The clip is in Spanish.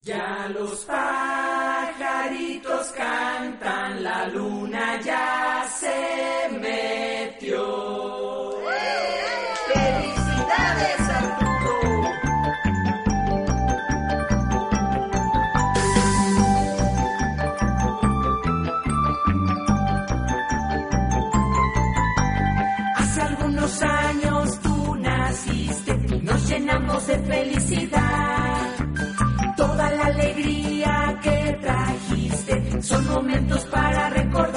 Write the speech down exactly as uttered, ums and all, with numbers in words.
Ya los pajaritos cantan, la luna ya se metió. ¡Felicidades, Arturo! Hace algunos años tú naciste, nos llenamos de felicidad. Toda la alegría que trajiste son momentos